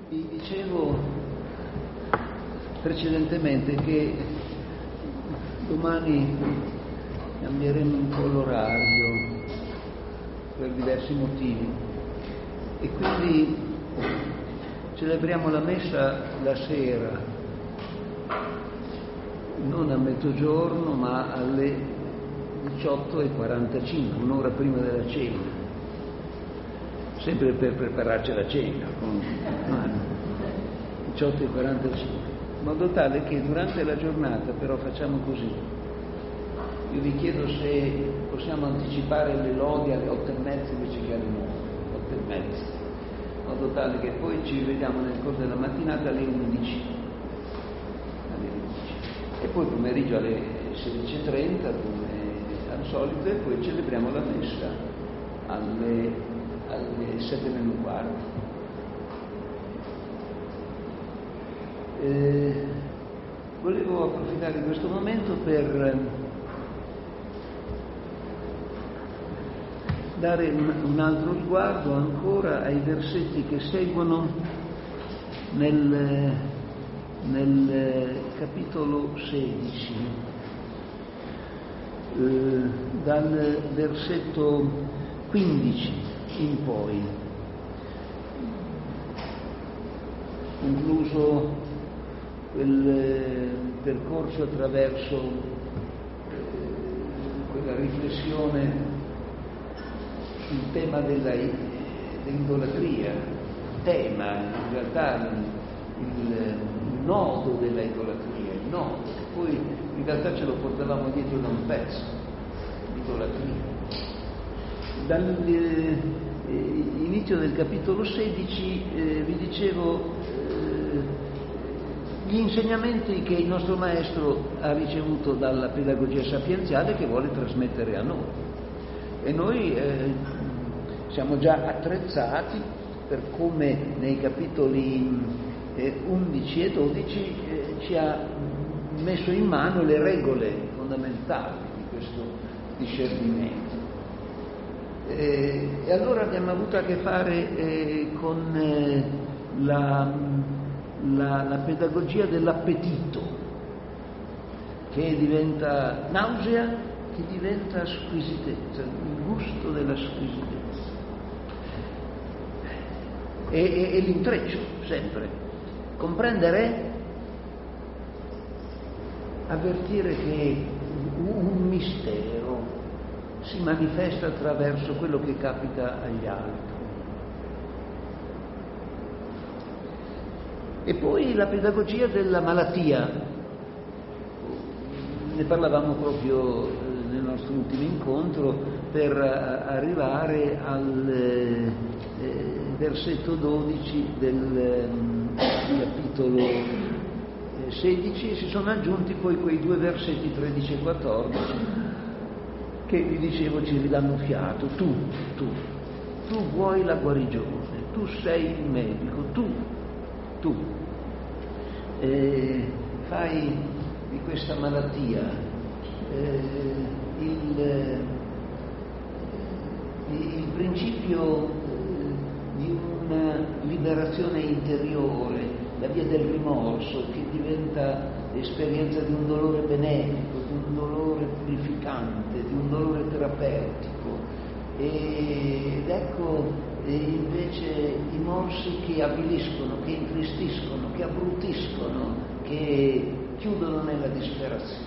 Vi dicevo precedentemente che domani cambieremo un po' l'orario per diversi motivi e quindi celebriamo la messa la sera, non a mezzogiorno ma alle 18:45, un'ora prima della cena, sempre per prepararci alla cena, con 18:45, in modo tale che durante la giornata però facciamo così. Io vi chiedo se possiamo anticipare le lodi alle 8:30 invece che alle 9, 8:30, in modo tale che poi ci vediamo nel corso della mattinata alle 11. E poi pomeriggio alle 16:30 come al solito, e poi celebriamo la messa alle 7:15. Volevo approfittare di questo momento per dare un altro sguardo ancora ai versetti che seguono nel capitolo 16, dal versetto 15 in poi, concluso quel percorso attraverso quella riflessione sul tema dell'idolatria, tema in realtà il nodo della idolatria, il nodo, che poi in realtà ce lo portavamo dietro da un pezzo, l'idolatria. Dall'inizio del capitolo 16 vi dicevo gli insegnamenti che il nostro maestro ha ricevuto dalla pedagogia sapienziale che vuole trasmettere a noi. E noi siamo già attrezzati per come nei capitoli 11 e 12 ci ha messo in mano le regole fondamentali di questo discernimento. E allora abbiamo avuto a che fare con la pedagogia dell'appetito, che diventa nausea, che diventa squisitezza, il gusto della squisitezza. E l'intreccio, sempre. Comprendere, avvertire che un mistero si manifesta attraverso quello che capita agli altri. E poi la pedagogia della malattia, ne parlavamo proprio nel nostro ultimo incontro, per arrivare al versetto 12 del capitolo 16, e si sono aggiunti poi quei due versetti 13 e 14 che vi dicevo ci ridanno fiato. Tu vuoi la guarigione, tu sei il medico, tu fai di questa malattia il principio di una liberazione interiore, la via del rimorso, che diventa esperienza di un dolore benefico, di un dolore purificante, di un dolore terapeutico. Ed ecco invece i morsi che avviliscono, che intristiscono, che abbrutiscono, che chiudono nella disperazione.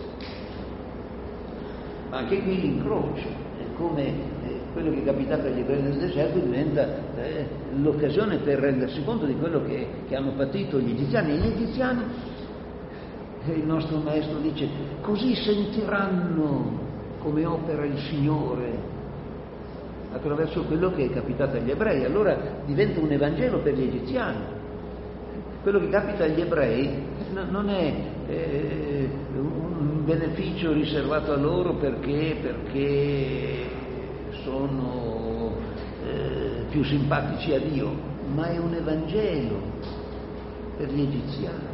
Ma anche qui l'incrocio, come quello che è capitato agli ebrei del deserto, diventa l'occasione per rendersi conto di quello che hanno patito gli egiziani. E gli egiziani, il nostro maestro dice, così sentiranno come opera il Signore attraverso quello che è capitato agli ebrei. Allora diventa un evangelo per gli egiziani. Quello che capita agli ebrei non è un beneficio riservato a loro perché sono più simpatici a Dio, ma è un evangelo per gli egiziani.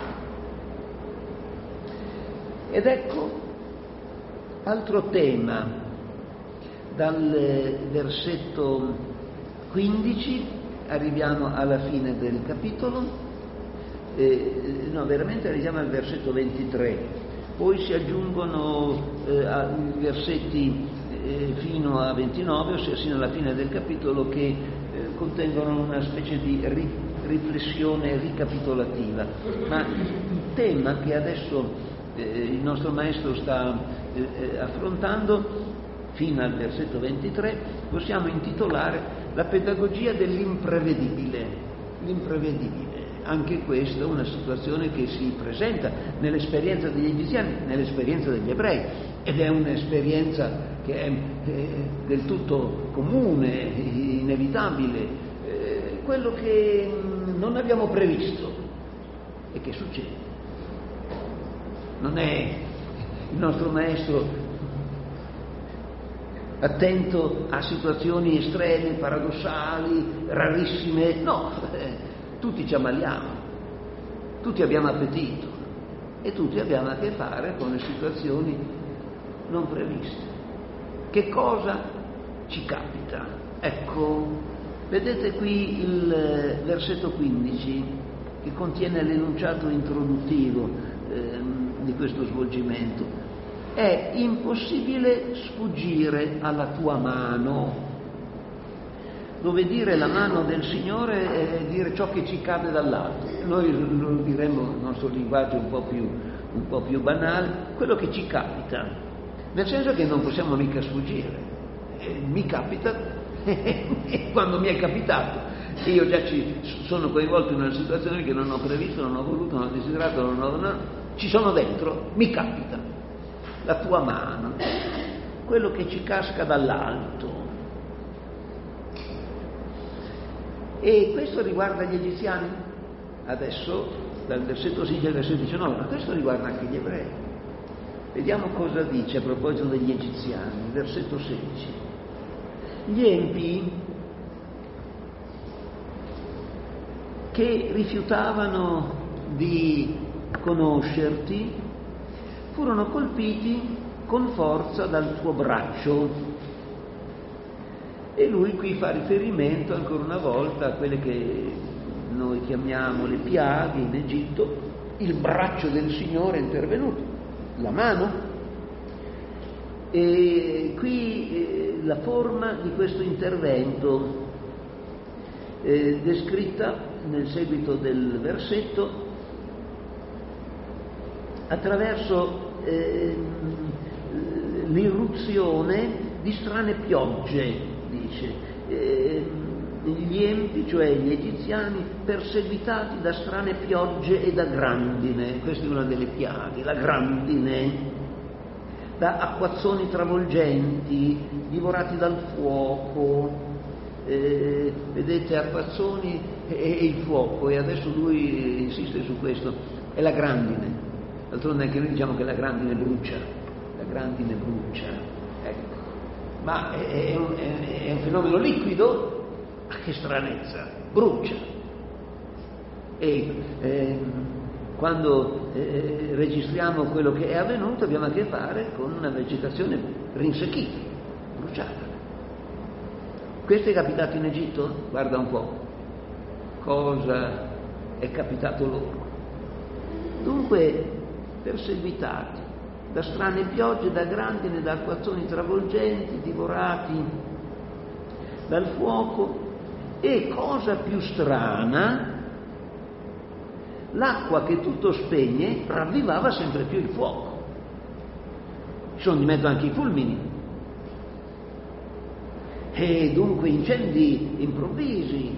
Ed ecco altro tema dal versetto 15 arriviamo alla fine del capitolo, veramente arriviamo al versetto 23, poi si aggiungono versetti fino a 29, ossia sino alla fine del capitolo, che contengono una specie di riflessione ricapitolativa. Ma il tema che adesso il nostro maestro sta affrontando fino al versetto 23 possiamo intitolare la pedagogia dell'imprevedibile. L'imprevedibile, anche questa è una situazione che si presenta nell'esperienza degli egiziani, nell'esperienza degli ebrei, ed è un'esperienza che è del tutto comune, inevitabile, quello che non abbiamo previsto e che succede. Non è il nostro maestro attento a situazioni estreme, paradossali, rarissime, no, tutti ci ammaliamo, tutti abbiamo appetito e tutti abbiamo a che fare con le situazioni non previste. Che cosa ci capita? Ecco, vedete qui il versetto 15 che contiene l'enunciato introduttivo di questo svolgimento. È impossibile sfuggire alla tua mano, dove dire la mano del Signore è dire ciò che ci cade dall'alto. Noi lo diremmo nel nostro linguaggio un po' più banale, quello che ci capita, nel senso che non possiamo mica sfuggire. Mi capita e quando mi è capitato e io già sono coinvolto in una situazione che non ho previsto, non ho voluto, non ho desiderato, ci sono dentro, mi capita. La tua mano, quello che ci casca dall'alto. E questo riguarda gli egiziani, adesso dal versetto 6 al versetto 19, ma questo riguarda anche gli ebrei. Vediamo cosa dice a proposito degli egiziani, versetto 16. Gli empi che rifiutavano di conoscerti furono colpiti con forza dal tuo braccio. E lui qui fa riferimento ancora una volta a quelle che noi chiamiamo le piaghe in Egitto. Il braccio del Signore è intervenuto, la mano. E qui la forma di questo intervento descritta nel seguito del versetto attraverso l'irruzione di strane piogge, dice. Gli empi, cioè gli egiziani, perseguitati da strane piogge e da grandine, questa è una delle piaghe, la grandine, da acquazzoni travolgenti, divorati dal fuoco, vedete, acquazzoni e il fuoco, e adesso lui insiste su questo, è la grandine. D'altronde anche noi diciamo che la grandine brucia, ecco. Ma è un fenomeno liquido? Ma che stranezza, brucia. E quando registriamo quello che è avvenuto abbiamo a che fare con una vegetazione rinsecchita, bruciata. Questo è capitato in Egitto? Guarda un po' cosa è capitato loro. Dunque, perseguitati da strane piogge, da grandine, da acquazzoni travolgenti, divorati dal fuoco, e cosa più strana, l'acqua che tutto spegne ravvivava sempre più il fuoco. Ci sono di mezzo anche i fulmini, e dunque incendi improvvisi,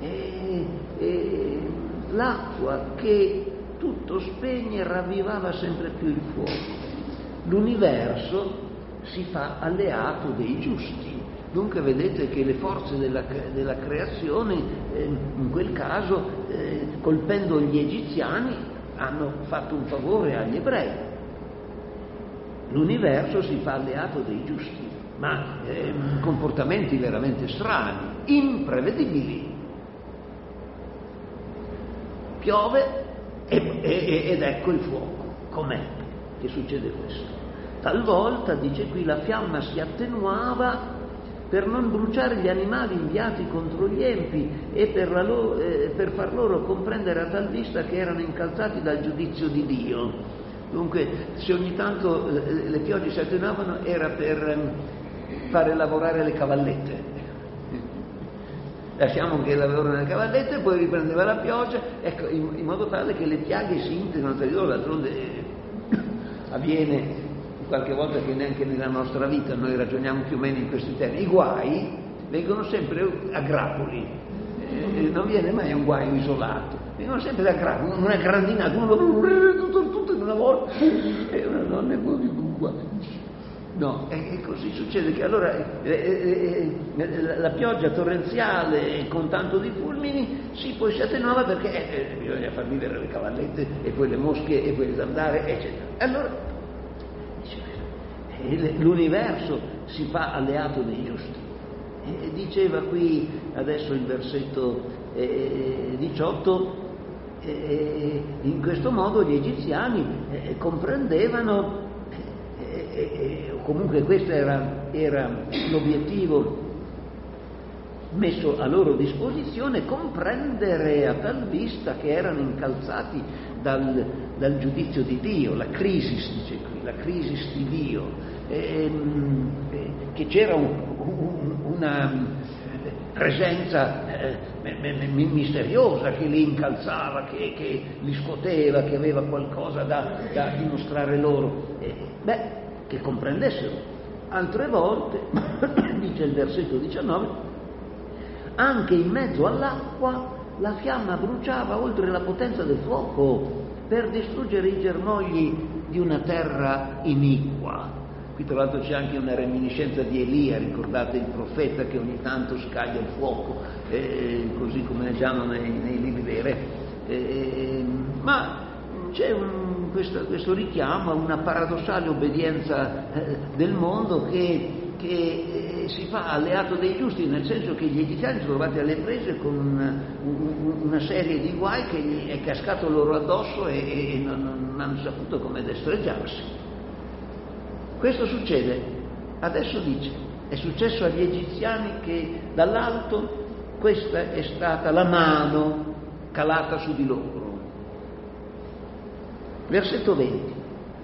e l'acqua che tutto spegne ravvivava sempre più il fuoco. L'universo si fa alleato dei giusti. Dunque vedete che le forze della creazione, in quel caso, colpendo gli egiziani, hanno fatto un favore agli ebrei. L'universo si fa alleato dei giusti, ma comportamenti veramente strani, imprevedibili. Piove ed ecco il fuoco. Com'è che succede questo? Talvolta, dice qui, la fiamma si attenuava per non bruciare gli animali inviati contro gli empi e per far loro comprendere a tal vista che erano incalzati dal giudizio di Dio. Dunque, se ogni tanto le piogge si attenuavano era per fare lavorare le cavallette. Lasciamo che lavorano le cavallette, poi riprendeva la pioggia, ecco, in modo tale che le piaghe si integrano tra di loro. D'altronde avviene qualche volta che neanche nella nostra vita noi ragioniamo più o meno in questi termini. I guai vengono sempre a grappoli, non viene mai un guaio isolato, vengono sempre a grappoli, una grandinata, tutto in una volta, e una donna è buona un guaio. No, e così succede che allora la pioggia torrenziale con tanto di fulmini poi si attenuava perché bisogna far vivere le cavallette e poi le mosche e poi le zanzare, eccetera. Allora l'universo si fa alleato dei giusti. Diceva qui adesso il versetto 18, in questo modo gli egiziani comprendevano, comunque questo era l'obiettivo messo a loro disposizione, comprendere a tal vista che erano incalzati dal giudizio di Dio, la crisis, dice qui, la crisis di Dio, che c'era una presenza misteriosa che li incalzava, che li scuoteva, che aveva qualcosa da dimostrare loro, che comprendessero. Altre volte, dice il versetto 19, anche in mezzo all'acqua la fiamma bruciava oltre la potenza del fuoco per distruggere i germogli di una terra iniqua. Qui tra l'altro c'è anche una reminiscenza di Elia, ricordate il profeta che ogni tanto scaglia il fuoco, così come leggiamo nei libri dei re. Ma c'è questo richiamo a una paradossale obbedienza del mondo che si fa alleato dei giusti, nel senso che gli egiziani sono trovati alle prese con una serie di guai che gli è cascato loro addosso e non hanno saputo come destreggiarsi. Questo succede, adesso dice, è successo agli egiziani che dall'alto questa è stata la mano calata su di loro. Versetto 20.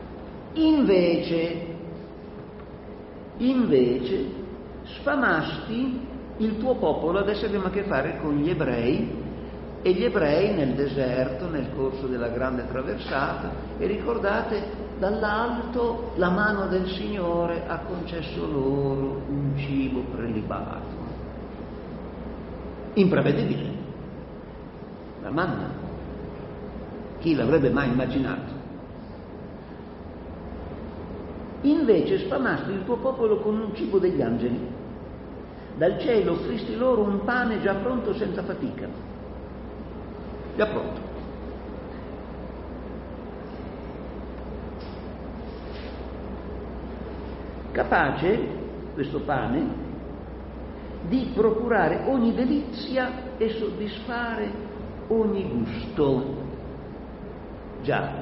Invece sfamasti il tuo popolo. Adesso abbiamo a che fare con gli ebrei, e gli ebrei nel deserto, nel corso della grande traversata, e ricordate, dall'alto la mano del Signore ha concesso loro un cibo prelibato, imprevedibile, la manna. Chi l'avrebbe mai immaginato? Invece sfamasti il tuo popolo con un cibo degli angeli. Dal cielo offristi loro un pane già pronto senza fatica. Già pronto. Capace, questo pane, di procurare ogni delizia e soddisfare ogni gusto. Già.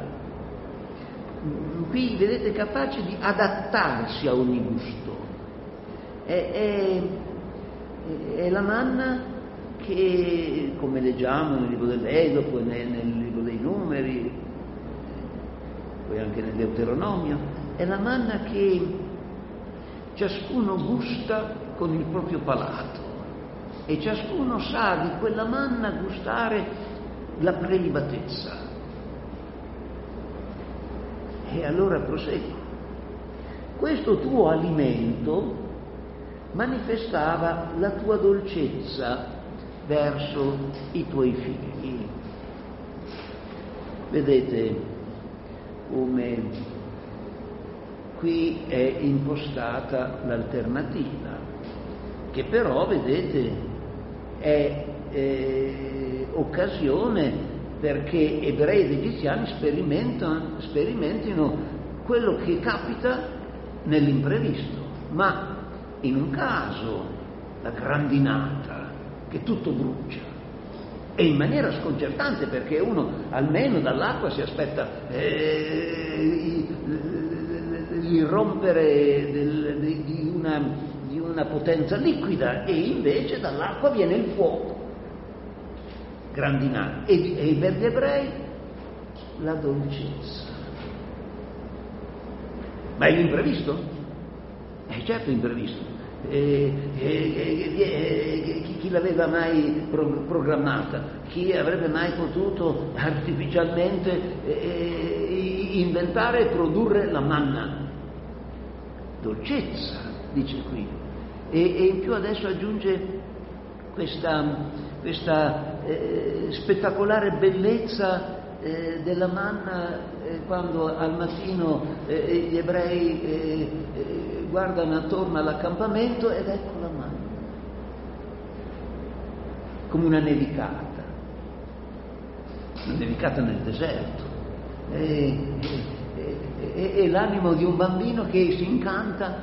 Qui vedete, capace di adattarsi a ogni gusto. È la manna che, come leggiamo nel libro dell'Esodo, nel libro dei Numeri, poi anche nel Deuteronomio, è la manna che ciascuno gusta con il proprio palato e ciascuno sa di quella manna gustare la prelibatezza. E allora prosegue. Questo tuo alimento manifestava la tua dolcezza verso i tuoi figli. Vedete come qui è impostata l'alternativa, che però, vedete, è occasione perché ebrei ed egiziani sperimentino quello che capita nell'imprevisto, ma in un caso la grandinata, che tutto brucia, e in maniera sconcertante, perché uno almeno dall'acqua si aspetta l'irrompere di di una potenza liquida, e invece dall'acqua viene il fuoco grandinante, e per gli ebrei la dolcezza. Ma è l'imprevisto? Certo imprevisto. Chi l'aveva mai programmata? Chi avrebbe mai potuto artificialmente inventare e produrre la manna? Dolcezza, dice qui. E in più adesso aggiunge questa spettacolare bellezza della manna, quando al mattino gli ebrei guardano attorno all'accampamento ed ecco la manna, come una nevicata nel deserto, e l'animo di un bambino che si incanta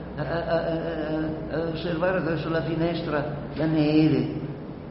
a osservare attraverso la finestra la neve.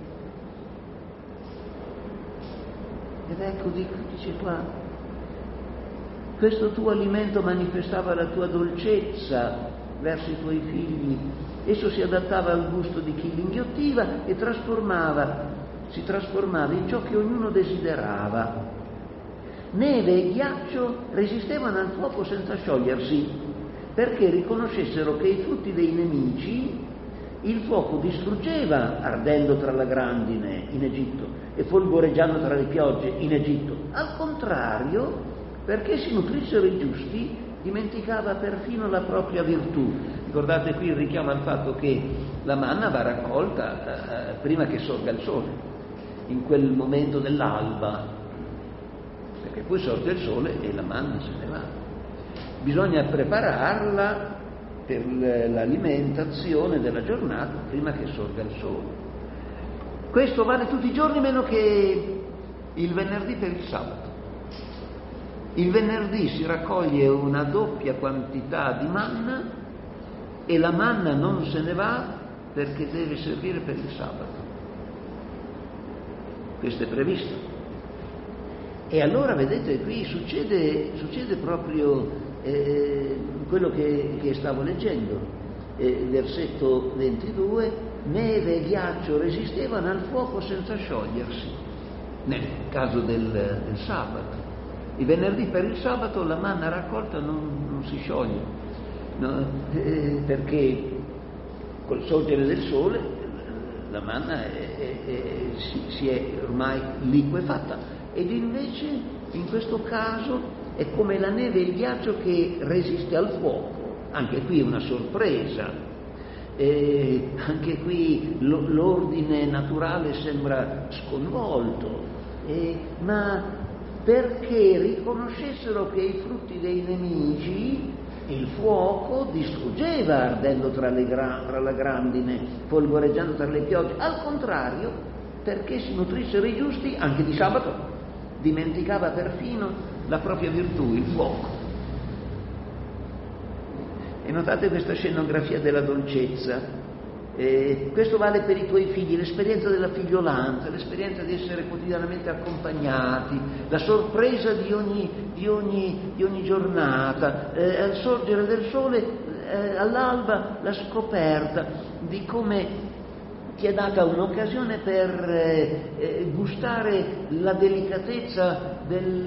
Ed ecco, dice qua, questo tuo alimento manifestava la tua dolcezza verso i tuoi figli, esso si adattava al gusto di chi l'inghiottiva e si trasformava in ciò che ognuno desiderava. Neve e ghiaccio resistevano al fuoco senza sciogliersi, perché riconoscessero che i frutti dei nemici il fuoco distruggeva, ardendo tra la grandine in Egitto e folgoreggiando tra le piogge in Egitto. Al contrario, perché si nutrissero i giusti, dimenticava perfino la propria virtù. Ricordate qui il richiamo al fatto che la manna va raccolta prima che sorga il sole, in quel momento dell'alba, perché poi sorge il sole e la manna se ne va. Bisogna prepararla per l'alimentazione della giornata prima che sorga il sole. Questo vale tutti i giorni meno che il venerdì per il sabato. Il venerdì si raccoglie una doppia quantità di manna e la manna non se ne va perché deve servire per il sabato. Questo è previsto. E allora vedete qui succede proprio quello che stavo leggendo, versetto 22, neve e ghiaccio resistevano al fuoco senza sciogliersi, nel caso del sabato. Il venerdì per il sabato la manna raccolta non si scioglie, no? Perché col sorgere del sole la manna si è ormai liquefatta, ed invece in questo caso è come la neve e il ghiaccio che resiste al fuoco. Anche qui è una sorpresa, anche qui l'ordine naturale sembra sconvolto, ma perché riconoscessero che i frutti dei nemici il fuoco distruggeva, ardendo tra la grandine, folgoreggiando tra le piogge. Al contrario, perché si nutrissero i giusti, anche di sabato, dimenticava perfino la propria virtù, il fuoco. E notate questa scenografia della dolcezza. Questo vale per i tuoi figli, l'esperienza della figliolanza, l'esperienza di essere quotidianamente accompagnati, la sorpresa di ogni giornata, al sorgere del sole, all'alba, la scoperta di come ti è data un'occasione per gustare la delicatezza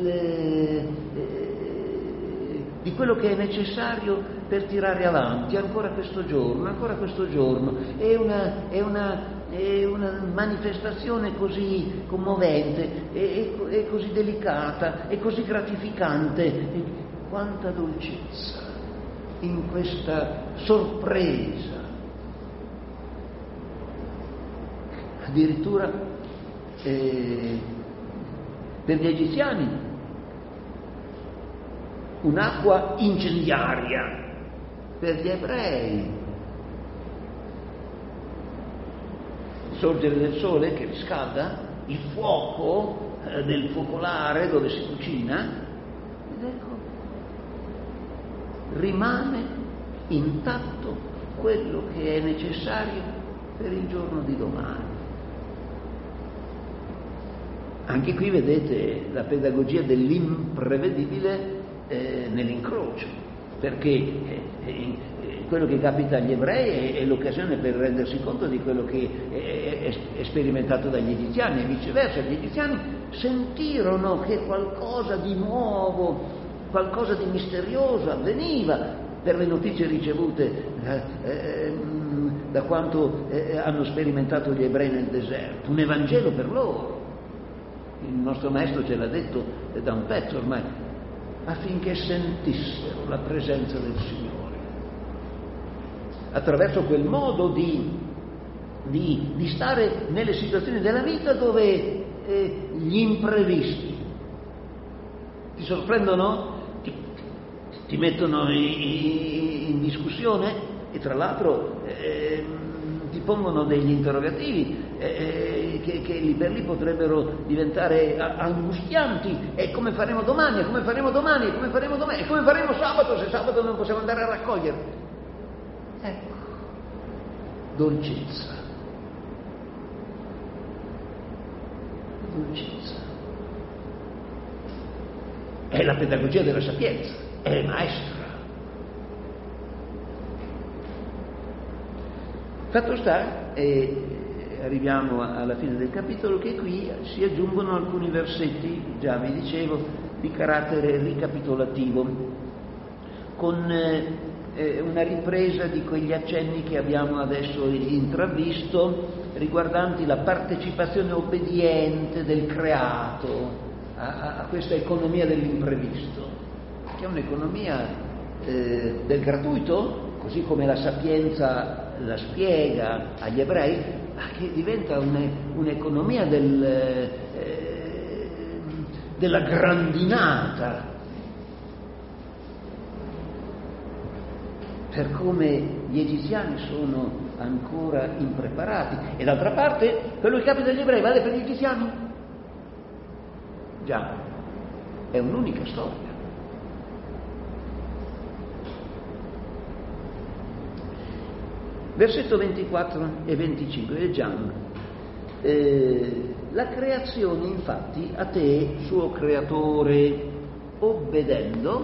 di quello che è necessario per tirare avanti ancora questo giorno. È una manifestazione così commovente, è così delicata, è così gratificante. Quanta dolcezza in questa sorpresa. Addirittura per gli egiziani un'acqua incendiaria, per gli ebrei il sorgere del sole che riscalda, il fuoco del focolare dove si cucina, ed ecco, rimane intatto quello che è necessario per il giorno di domani. Anche qui vedete la pedagogia dell'imprevedibile nell'incrocio, perché quello che capita agli ebrei è l'occasione per rendersi conto di quello che è sperimentato dagli egiziani, e viceversa. Gli egiziani sentirono che qualcosa di nuovo, qualcosa di misterioso avveniva per le notizie ricevute da quanto hanno sperimentato gli ebrei nel deserto, un Evangelo per loro. Il nostro maestro ce l'ha detto da un pezzo ormai, affinché sentissero la presenza del Signore attraverso quel modo di stare nelle situazioni della vita dove gli imprevisti ti sorprendono, ti mettono in discussione e tra l'altro ti pongono degli interrogativi che lì per lì potrebbero diventare angustianti. E come faremo domani? E come faremo domani? E come faremo domani? E come faremo sabato, se sabato non possiamo andare a raccogliere? Ecco, dolcezza. È la pedagogia della sapienza, è maestra. Fatto sta, e arriviamo alla fine del capitolo, che qui si aggiungono alcuni versetti, già vi dicevo, di carattere ricapitolativo, con una ripresa di quegli accenni che abbiamo adesso intravisto, riguardanti la partecipazione obbediente del creato a questa economia dell'imprevisto, che è un'economia del gratuito, così come la sapienza la spiega agli ebrei, ma che diventa un'economia della grandinata, per come gli egiziani sono ancora impreparati. E d'altra parte, quello che capita agli ebrei vale per gli egiziani? Già, è un'unica storia. Versetto 24 e 25, leggiamo. La creazione, infatti, a te, suo creatore, obbedendo,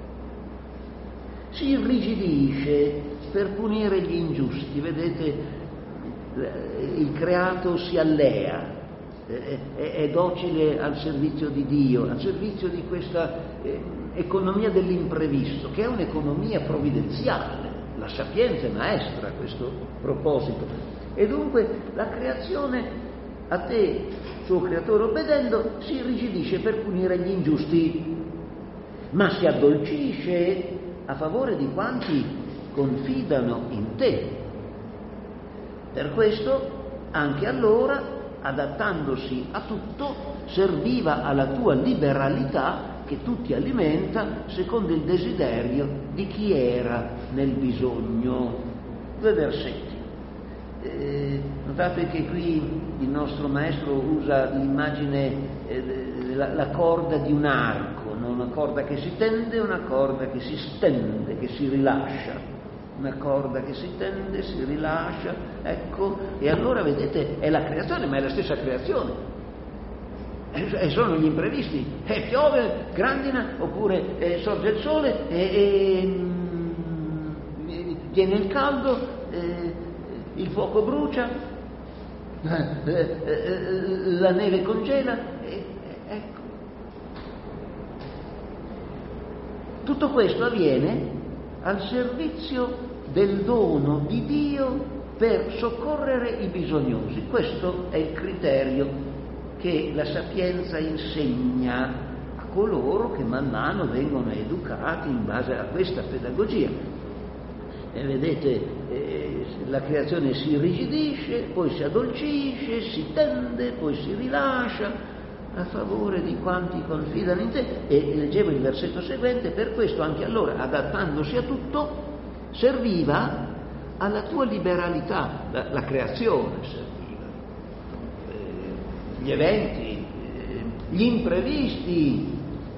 si irrigidisce per punire gli ingiusti. Vedete, il creato si allea, è docile al servizio di Dio, al servizio di questa economia dell'imprevisto, che è un'economia provvidenziale. La sapienza è maestra a questo proposito. E dunque la creazione a te, suo creatore obbedendo, si irrigidisce per punire gli ingiusti, ma si addolcisce a favore di quanti confidano in te. Per questo anche allora, adattandosi a tutto, serviva alla tua liberalità che tutti alimenta secondo il desiderio di chi era nel bisogno. 2 versetti. Notate che qui il nostro maestro usa l'immagine la corda di un arco, non una corda che si tende, una corda che si stende, che si rilascia. Una corda che si tende, si rilascia, ecco, e allora vedete è la creazione, ma è la stessa creazione. E sono gli imprevisti, piove, grandina, oppure sorge il sole e viene il caldo, il fuoco brucia, la neve congela, ecco. Tutto questo avviene al servizio del dono di Dio per soccorrere i bisognosi. Questo è il criterio che la sapienza insegna a coloro che man mano vengono educati in base a questa pedagogia. E vedete, la creazione si irrigidisce, poi si addolcisce, si tende, poi si rilascia a favore di quanti confidano in te. E leggevo il versetto seguente: per questo anche allora, adattandosi a tutto, serviva alla tua liberalità, la creazione serviva. Gli eventi, gli imprevisti,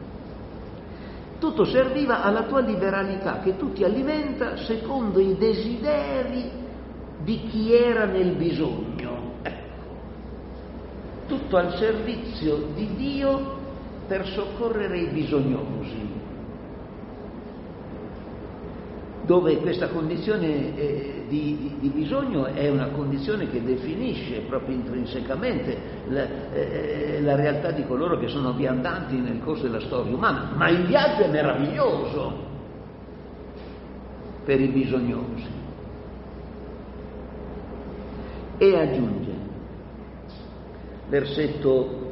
tutto serviva alla tua liberalità che tu ti alimenta secondo i desideri di chi era nel bisogno. Ecco, tutto al servizio di Dio per soccorrere i bisognosi. dove questa condizione di bisogno è una condizione che definisce proprio intrinsecamente la realtà di coloro che sono viandanti nel corso della storia umana. Ma il viaggio è meraviglioso per i bisognosi. E aggiunge, versetto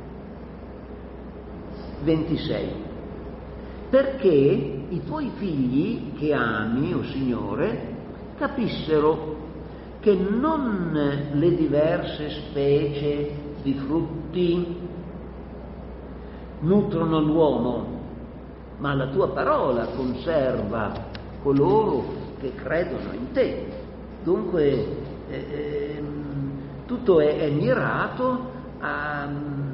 26, perché i tuoi figli che ami, o Signore, capissero che non le diverse specie di frutti nutrono l'uomo, ma la tua parola conserva coloro che credono in te. Dunque tutto è mirato a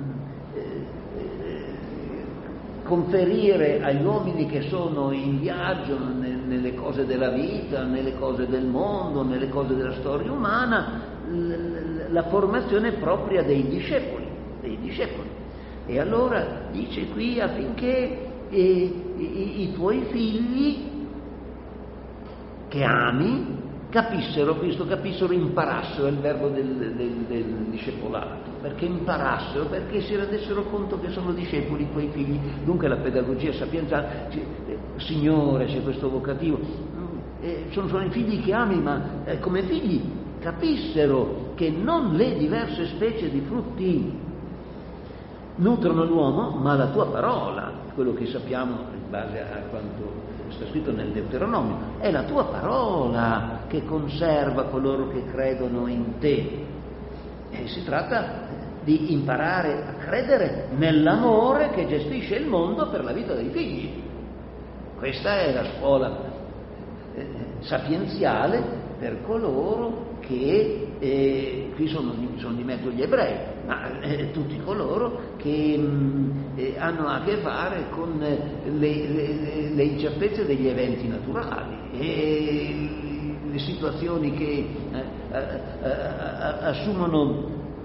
conferire agli uomini che sono in viaggio nelle cose della vita, nelle cose del mondo, nelle cose della storia umana, la formazione propria dei discepoli. E allora dice qui affinché i tuoi figli che ami capissero, imparassero, è il verbo del discepolato, perché imparassero, perché si rendessero conto che sono discepoli i tuoi figli. Dunque la pedagogia sapienziale, Signore, c'è questo vocativo, sono i figli che ami, ma come figli capissero che non le diverse specie di frutti nutrono l'uomo, ma la tua parola, quello che sappiamo in base a quanto sta scritto nel Deuteronomio, è la tua parola che conserva coloro che credono in te. E si tratta di imparare a credere nell'amore che gestisce il mondo per la vita dei figli. Questa è la scuola sapienziale per coloro che qui sono di mezzo gli ebrei, ma tutti coloro che hanno a che fare con le incertezze degli eventi naturali e le situazioni che assumono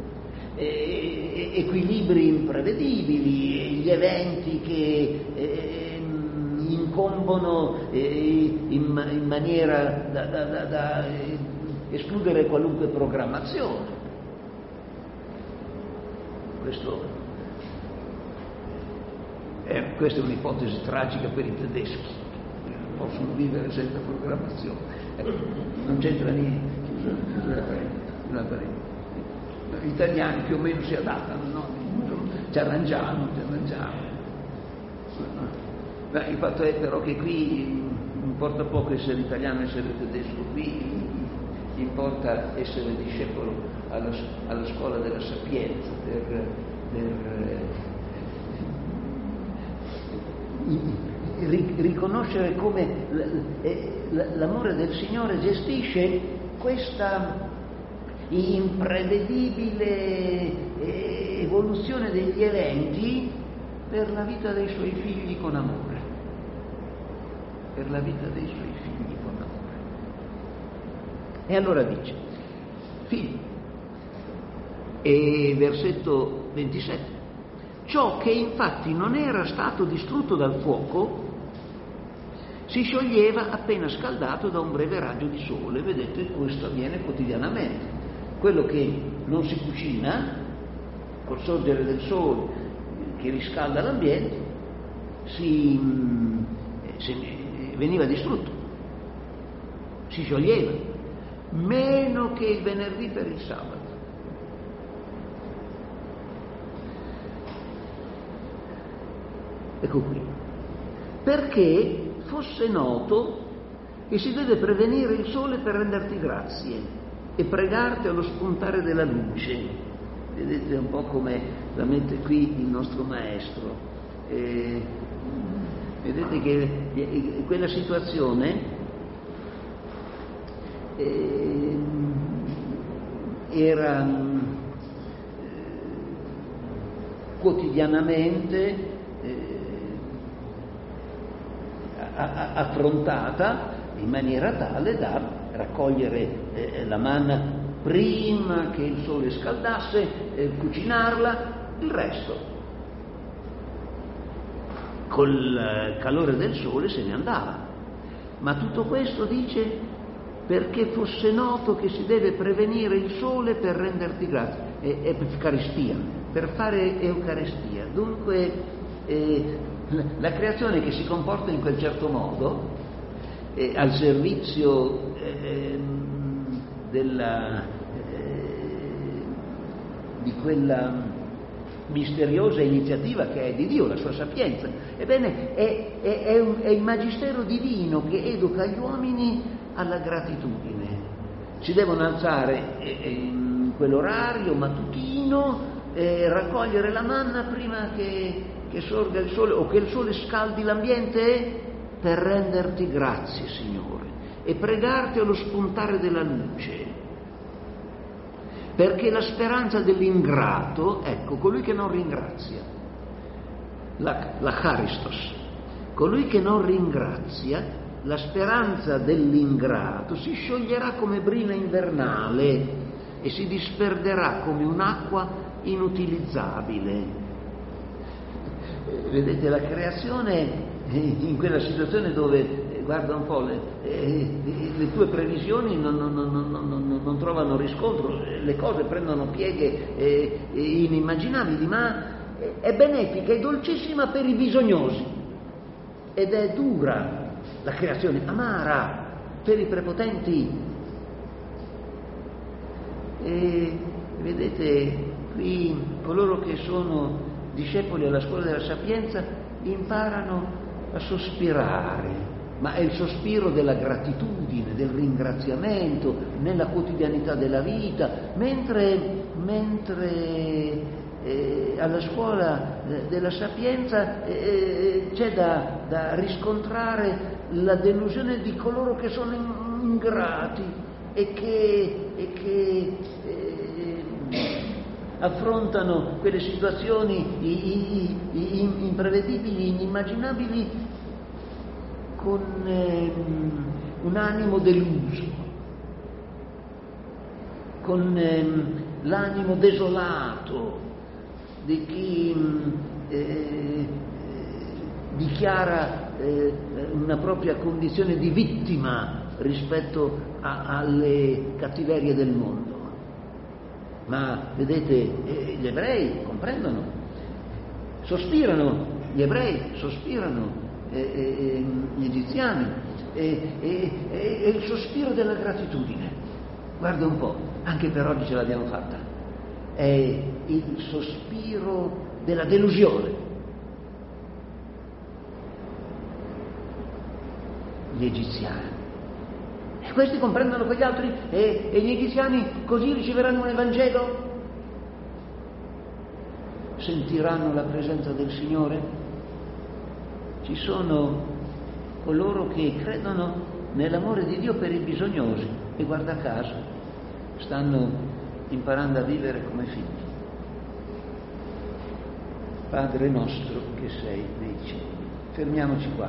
equilibri imprevedibili, gli eventi che incombono in maniera da escludere qualunque programmazione. Questa è un'ipotesi tragica per i tedeschi, possono vivere senza programmazione. Non c'entra niente. Gli italiani più o meno si adattano, no? Ci arrangiamo. Il fatto è però che qui importa poco essere italiano e essere tedesco, qui importa essere discepolo alla scuola della sapienza, per riconoscere come l'amore del Signore gestisce questa imprevedibile evoluzione degli eventi per la vita dei suoi figli con amore. E allora dice, figli, e versetto 27, ciò che infatti non era stato distrutto dal fuoco si scioglieva appena scaldato da un breve raggio di sole. Vedete, questo avviene quotidianamente. Quello che non si cucina, col sorgere del sole che riscalda l'ambiente, veniva distrutto, si scioglieva, meno che il venerdì per il sabato. Ecco qui, perché fosse noto che si deve prevenire il sole per renderti grazie e pregarti allo spuntare della luce. Vedete un po' come la mette qui il nostro maestro. Vedete che quella situazione era quotidianamente affrontata in maniera tale da raccogliere la manna prima che il sole scaldasse, cucinarla, il resto col calore del sole se ne andava. Ma tutto questo, dice, perché fosse noto che si deve prevenire il sole per renderti grazie, Eucaristia, per fare Eucaristia. Dunque la creazione che si comporta in quel certo modo, al servizio di quella misteriosa iniziativa che è di Dio, la sua sapienza, ebbene è il magistero divino che educa gli uomini alla gratitudine. Si devono alzare in quell'orario mattutino, raccogliere la manna prima che sorga il sole o che il sole scaldi l'ambiente, per renderti grazie, Signore, e pregarti allo spuntare della luce. Perché la speranza dell'ingrato, ecco, colui che non ringrazia, la Charistos, colui che non ringrazia, la speranza dell'ingrato si scioglierà come brina invernale e si disperderà come un'acqua inutilizzabile. Vedete, la creazione in quella situazione dove, guarda un po', le tue previsioni non trovano riscontro, le cose prendono pieghe inimmaginabili, ma è benefica e dolcissima per i bisognosi, ed è dura la creazione, amara per i prepotenti. E vedete, qui coloro che sono discepoli alla scuola della sapienza imparano a sospirare, ma è il sospiro della gratitudine, del ringraziamento nella quotidianità della vita, mentre alla scuola della sapienza c'è da riscontrare la delusione di coloro che sono ingrati e che affrontano quelle situazioni imprevedibili, inimmaginabili, con un animo deluso, con l'animo desolato di chi dichiara una propria condizione di vittima rispetto alle cattiverie del mondo. Ma vedete, gli ebrei comprendono, sospirano, gli ebrei sospirano, gli egiziani, è il sospiro della gratitudine. Guarda un po', anche per oggi ce l'abbiamo fatta, è il sospiro della delusione. Gli egiziani, e questi comprendono quegli altri, e gli egiziani così riceveranno un Evangelo, sentiranno la presenza del Signore. Ci sono coloro che credono nell'amore di Dio per i bisognosi e, guarda caso, stanno imparando a vivere come figli. Padre nostro che sei nei cieli. Fermiamoci qua.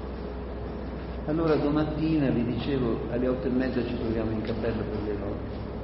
Allora domattina, vi dicevo, alle 8:30 ci troviamo in cappella per le lodi.